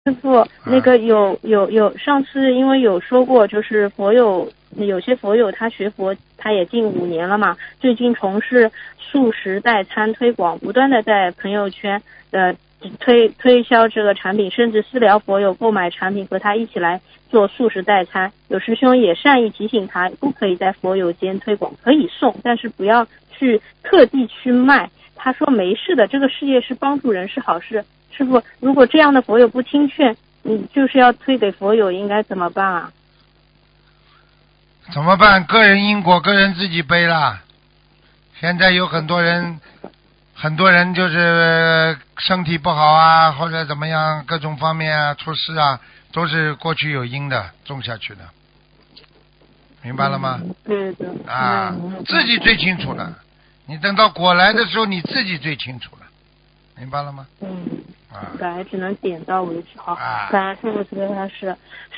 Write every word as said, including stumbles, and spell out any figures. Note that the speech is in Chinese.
师傅，那个有有有，上次因为有说过，就是佛友有些佛友他学佛，他也近五年了嘛，最近从事素食代餐推广，不断的在朋友圈呃推推销这个产品，甚至私聊佛友购买产品和他一起来做素食代餐。有师兄也善意提醒他，不可以在佛友间推广，可以送，但是不要去特地去卖。他说没事的，这个事业是帮助人是好事。师傅，如果这样的佛友不听劝，你就是要推给佛友，应该怎么办啊？ 怎么办？个人因果，个人自己背啦。现在有很多人，很多人就是身体不好啊，或者怎么样，各种方面啊出事啊，都是过去有因的，种下去的。明白了吗？ 嗯、对的。 啊、 嗯， 自己最清楚了。你等到果来的时候，你自己最清楚了。明白了吗？ 嗯， 啊本来只能点到为止。好， 啊感恩师傅慈悲开示。